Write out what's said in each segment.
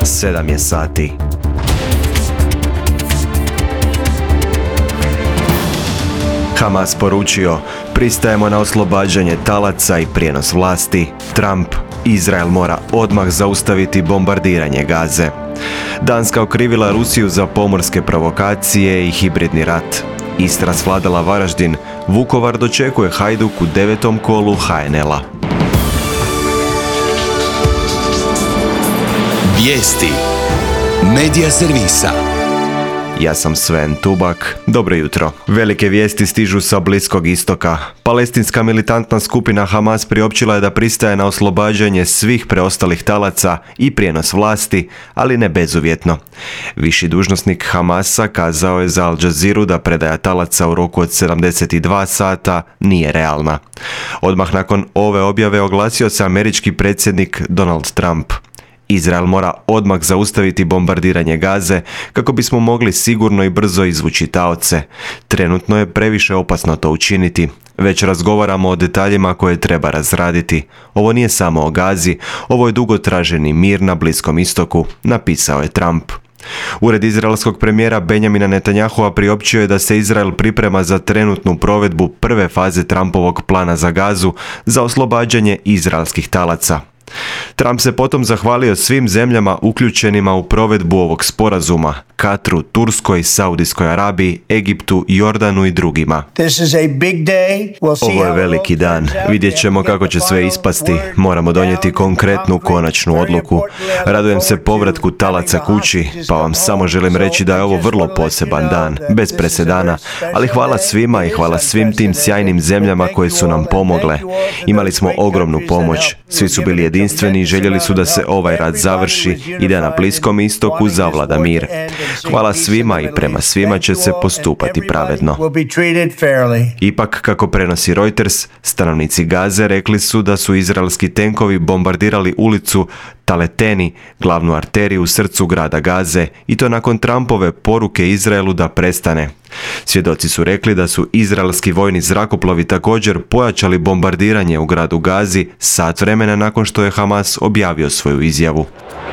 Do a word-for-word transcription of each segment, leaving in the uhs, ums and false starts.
sedam je sati. Hamas poručio, pristajemo na oslobađanje talaca i prijenos vlasti. Trump, Izrael mora odmah zaustaviti bombardiranje Gaze. Danska okrivila Rusiju za pomorske provokacije i hibridni rat. Istra svladala Varaždin, Vukovar dočekuje Hajduk u devetom kolu ha en el a. Vijesti Medija servisa. Ja sam Sven Tubak. Dobro jutro. Velike vijesti stižu sa Bliskog istoka. Palestinska militantna skupina Hamas priopćila je da pristaje na oslobađanje svih preostalih talaca i prijenos vlasti, ali ne bezuvjetno. Viši dužnosnik Hamasa kazao je za Al Jazeeru da predaja talaca u roku od sedamdeset dva sata nije realna. Odmah nakon ove objave oglasio se američki predsjednik Donald Trump. Izrael mora odmah zaustaviti bombardiranje Gaze kako bismo mogli sigurno i brzo izvući taoce. Trenutno je previše opasno to učiniti. Već razgovaramo o detaljima koje treba razraditi. Ovo nije samo o Gazi, ovo je dugotraženi mir na Bliskom istoku, napisao je Trump. Ured izraelskog premijera Benjamina Netanyahua priopćio je da se Izrael priprema za trenutnu provedbu prve faze Trumpovog plana za Gazu za oslobađanje izraelskih talaca. Trump se potom zahvalio svim zemljama uključenima u provedbu ovog sporazuma, Katru, Turskoj, Saudijskoj Arabiji, Egiptu, Jordanu i drugima. Ovo je veliki dan. Vidjet ćemo kako će sve ispasti. Moramo donijeti konkretnu konačnu odluku. Radujem se povratku talaca kući, pa vam samo želim reći da je ovo vrlo poseban dan, bez presedana, ali hvala svima i hvala svim tim sjajnim zemljama koje su nam pomogle. Imali smo ogromnu pomoć. Svi su bili jedinstveni i željeli su da se ovaj rat završi i da na Bliskom istoku zavlada mir. Hvala svima i prema svima će se postupati pravedno. Ipak, kako prenosi Reuters, stanovnici Gaze rekli su da su izraelski tenkovi bombardirali ulicu Taleteni, glavnu arteriju u srcu grada Gaze, i to nakon Trumpove poruke Izraelu da prestane. Svjedoci su rekli da su izraelski vojni zrakoplovi također pojačali bombardiranje u gradu Gazi sat vremena nakon što je Hamas objavio svoju izjavu.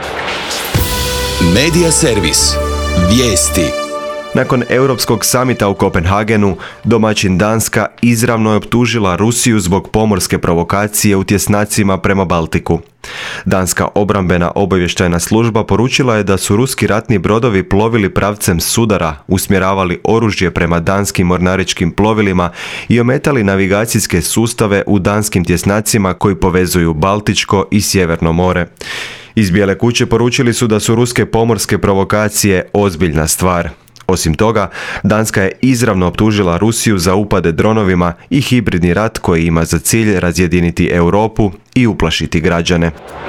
Medija servis. Vijesti. Nakon Europskog samita u Kopenhagenu, domaćin Danska izravno je optužila Rusiju zbog pomorske provokacije u tjesnacima prema Baltiku. Danska obrambena obavještajna služba poručila je da su ruski ratni brodovi plovili pravcem sudara, usmjeravali oružje prema danskim mornaričkim plovilima i ometali navigacijske sustave u danskim tjesnacima koji povezuju Baltičko i Sjeverno more. Iz Bijele kuće poručili su da su ruske pomorske provokacije ozbiljna stvar. Osim toga, Danska je izravno optužila Rusiju za upade dronovima i hibridni rat koji ima za cilj razjediniti Europu i uplašiti građane.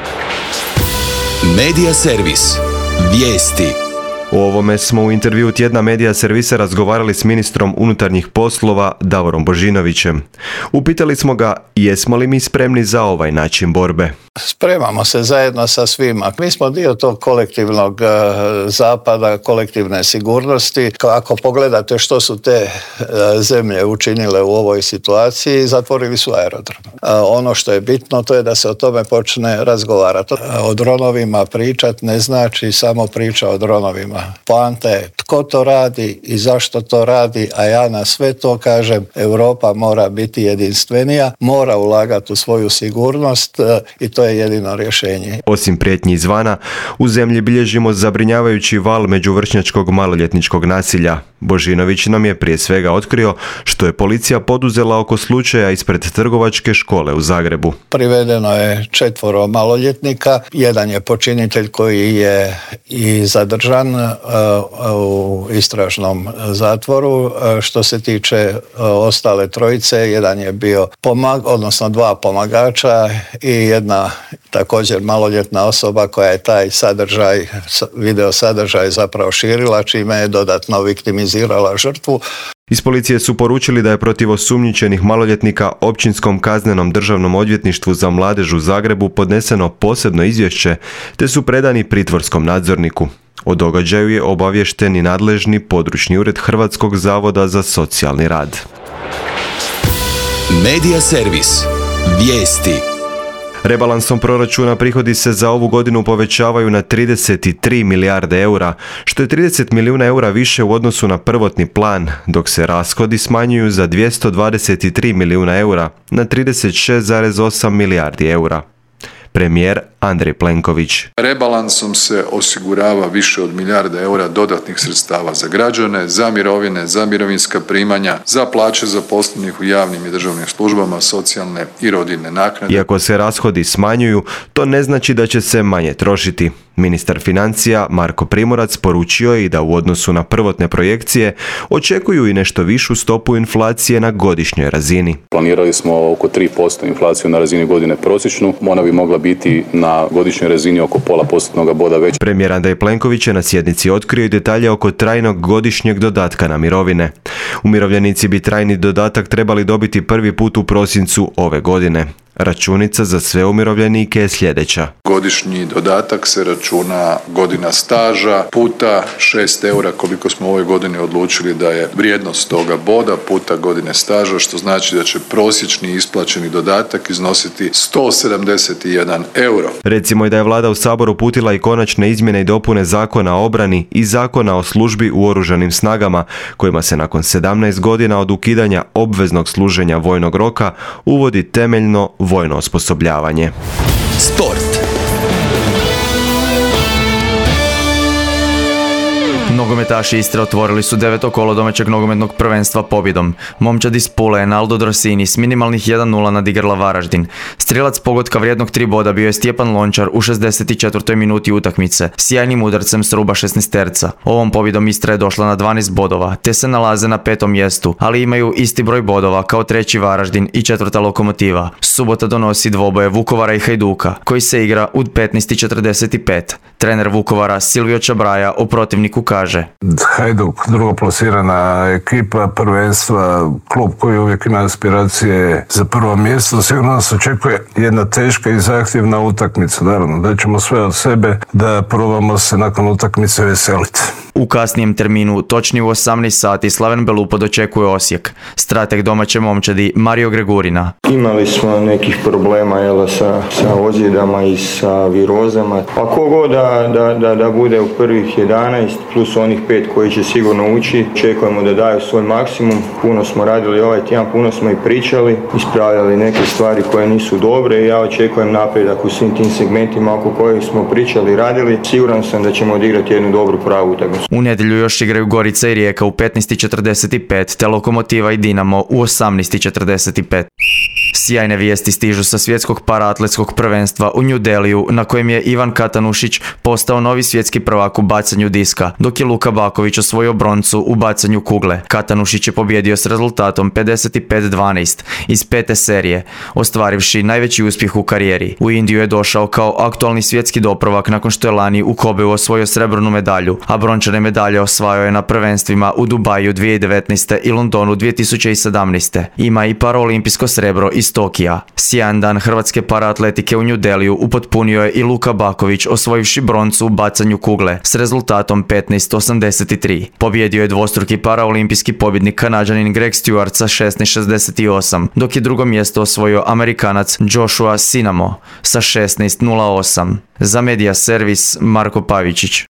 Medija servis. Vijesti. U ovome smo u intervjuu tjedna Medija servisa razgovarali s ministrom unutarnjih poslova Davorom Božinovićem. Upitali smo ga jesmo li mi spremni za ovaj način borbe. Spremamo se zajedno sa svima. Mi smo dio tog kolektivnog uh, zapada, kolektivne sigurnosti. Ako pogledate što su te uh, zemlje učinile u ovoj situaciji, zatvorili su aerodrom. Uh, ono što je bitno to je da se o tome počne razgovarati. Uh, o dronovima pričat ne znači samo priča o dronovima. Poanta je tko to radi i zašto to radi, a ja na sve to kažem Europa mora biti jedinstvenija, mora ulagati u svoju sigurnost uh, i to je jedino rješenje. Osim prijetnji izvana, u zemlji bilježimo zabrinjavajući val međuvršnjačkog maloljetničkog nasilja. Božinović nam je prije svega otkrio što je policija poduzela oko slučaja ispred trgovačke škole u Zagrebu. Privedeno je četvoro maloljetnika, jedan je počinitelj koji je i zadržan uh, u istražnom zatvoru. Uh, što se tiče uh, ostale trojice, jedan je bio pomag, odnosno dva pomagača i jedna također maloljetna osoba koja je taj sadržaj, video sadržaj zapravo širila, čime je dodatno viktimizirala žrtvu. Iz policije su poručili da je protiv osumnjičenih maloljetnika Općinskom kaznenom državnom odvjetništvu za mladež u Zagrebu podneseno posebno izvješće, te su predani pritvorskom nadzorniku. O događaju je obaviješten i nadležni područni ured Hrvatskog zavoda za socijalni rad. Medija servis. Vijesti. Rebalansom proračuna prihodi se za ovu godinu povećavaju na trideset tri milijarde eura, što je trideset milijuna eura više u odnosu na prvotni plan, dok se rashodi smanjuju za dvjesto dvadeset tri milijuna eura na trideset šest zarez osam milijardi eura. Premijer Andrej Plenković. Rebalansom se osigurava više od milijarde eura dodatnih sredstava za građane, za mirovine, za mirovinska primanja, za plaće zaposlenih u javnim i državnim službama, socijalne i rodiljne naknade. Iako se rashodi smanjuju, to ne znači da će se manje trošiti. Ministar financija Marko Primorac poručio je i da u odnosu na prvotne projekcije očekuju i nešto višu stopu inflacije na godišnjoj razini. Planirali smo oko tri posto inflaciju na razini godine prosječnu, ona bi mogla biti na godišnjoj razini oko pola postotnog boda veća. Premijer Andrej Plenković je na sjednici otkrio i detalje oko trajnog godišnjeg dodatka na mirovine. Umirovljenici bi trajni dodatak trebali dobiti prvi put u prosincu ove godine. Računica za sve umirovljenike je sljedeća. Godišnji dodatak se računa godina staža puta šest eura koliko smo u ovoj godini odlučili da je vrijednost toga boda puta godine staža, što znači da će prosječni isplaćeni dodatak iznositi sto sedamdeset jedan euro. Recimo i da je vlada u Sabor uputila i konačne izmjene i dopune Zakona o obrani i Zakona o službi u oružanim snagama, kojima se nakon sedamnaest godina od ukidanja obveznog služenja vojnog roka uvodi temeljno vojno osposobljavanje. Sport. Nogometaši Istre otvorili su deveto kolo domaćeg nogometnog prvenstva pobjedom. Momčad iz Pule, Naldo Drosini s minimalnih jedan nula nadigrala Varaždin. Strilac pogotka vrijednog tri boda bio je Stjepan Lončar u šezdeset četvrtoj minuti utakmice, sjajnim udarcem s ruba šesnaesterca. Ovom pobjedom Istra je došla na dvanaest bodova, te se nalaze na petom mjestu, ali imaju isti broj bodova kao treći Varaždin i četvrta Lokomotiva. Subota donosi dvoboje Vukovara i Hajduka, koji se igra u petnaest četrdeset pet. Trener Vukovara Silvio Čabraja o protivniku kaže: Hajduk, drugoplasirana ekipa prvenstva, klub koji uvijek ima aspiracije za prvo mjesto, sigurno nas očekuje jedna teška i zahtjevna utakmica. Naravno, da ćemo sve od sebe da probamo se nakon utakmice veseliti. U kasnijem terminu, točnije u osamnaest sati, Slaven Belupo dočekuje Osijek. Strateg domaće momčadi Mario Gregurina. Imali smo nekih problema jel, sa, sa ozljedama i sa virozama. A kogo da, da, da, da bude u prvih jedanaest plus onih pet koji će sigurno ući, očekujemo da daju svoj maksimum. Puno smo radili ovaj tjedan, puno smo i pričali, ispravljali neke stvari koje nisu dobre i ja očekujem napredak u svim tim segmentima oko kojih smo pričali i radili. Siguran sam da ćemo odigrati jednu dobru pravu utakmicu. U nedjelju još igraju Gorica i Rijeka u petnaest četrdeset pet, te Lokomotiva i Dinamo u osamnaest četrdeset pet. Sjajne vijesti stižu sa svjetskog paraatletskog prvenstva u New Delhiju, na kojem je Ivan Katanušić postao novi svjetski prvak u bacanju diska, dok je Luka Baković osvojio broncu u bacanju kugle. Katanušić je pobjedio s rezultatom pedeset pet dvanaest iz pete serije, ostvarivši najveći uspjeh u karijeri. U Indiju je došao kao aktualni svjetski doprvak nakon što je lani u Kobeu osvojio srebrnu medalju, a brončane medalje osvajao je na prvenstvima u Dubaju dvije tisuće devetnaeste i Londonu dvije tisuće sedamnaeste. Ima i paraolimpijsko srebro iz Tokija. Sjajan dan hrvatske paraatletike u New Delhiju upotpunio je i Luka Baković, osvojivši broncu u bacanju kugle s rezultatom petnaest osamdeset tri. Pobjedio je dvostruki paraolimpijski pobjednik Kanađanin Greg Stewart sa šesnaest šezdeset osam, dok je drugo mjesto osvojio Amerikanac Joshua Sinamo sa šesnaest nula osam. Za Media Servis Marko Pavičić.